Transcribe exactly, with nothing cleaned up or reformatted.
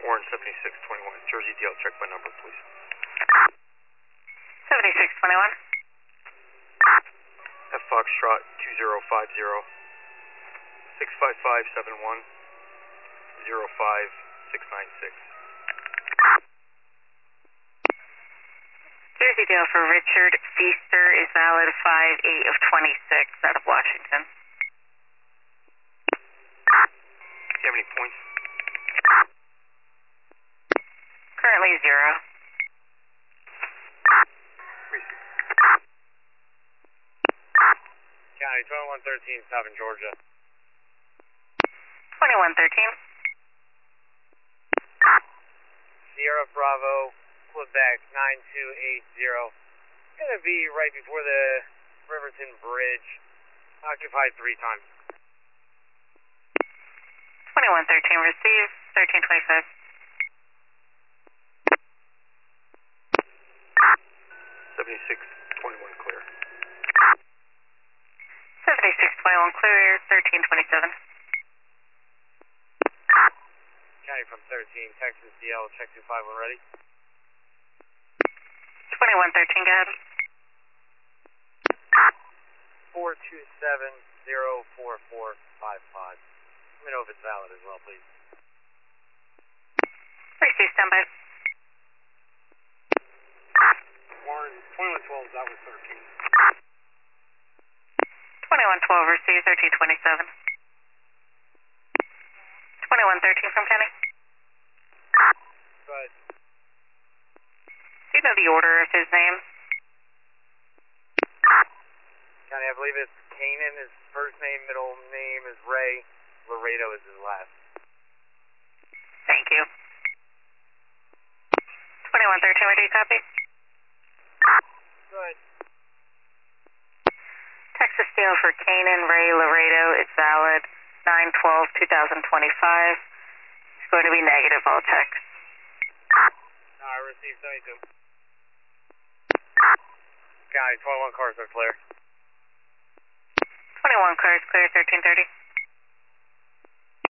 Warren seventy-six twenty-one, Jersey D L, check my number, please. seventy-six twenty-one. F Foxtrot two zero five zero, six five five seven one, zero five six nine six. Jersey D L for Richard Feaster is valid five eight of twenty-six out of Washington. Do you have any points? Currently zero. Receive. County twenty-one thirteen, South in Georgia. twenty-one thirteen. Sierra Bravo, Quebec nine two eight zero. Gonna be right before the Riverton Bridge. Occupied three times. twenty-one thirteen, receive, thirteen twenty-five. seventy-six twenty-one, clear. seventy-six twenty-one, clear, thirteen twenty-seven. County from thirteen, Texas D L, check two five one ready. twenty-one thirteen, go ahead. four two seven zero four four five five. Let me know if it's valid as well, please. Receive, standby. Warren, twenty-one twelve, that was thirteen. twenty-one twelve, receive, thirteen twenty-seven. twenty-one thirteen from Kenny. Go ahead. Do you know the order of his name? County, I believe it's Kanan, his first name, middle name is Ray. Laredo is his last. Thank you. twenty-one thirteen, ready to copy? Go ahead. Texas D L for Kanan Ray Laredo is valid nine twelve twenty twenty-five. It's going to be negative, all checks. No, I received seventy-two. County, twenty-one cars are clear. twenty-one cars clear, thirteen thirty.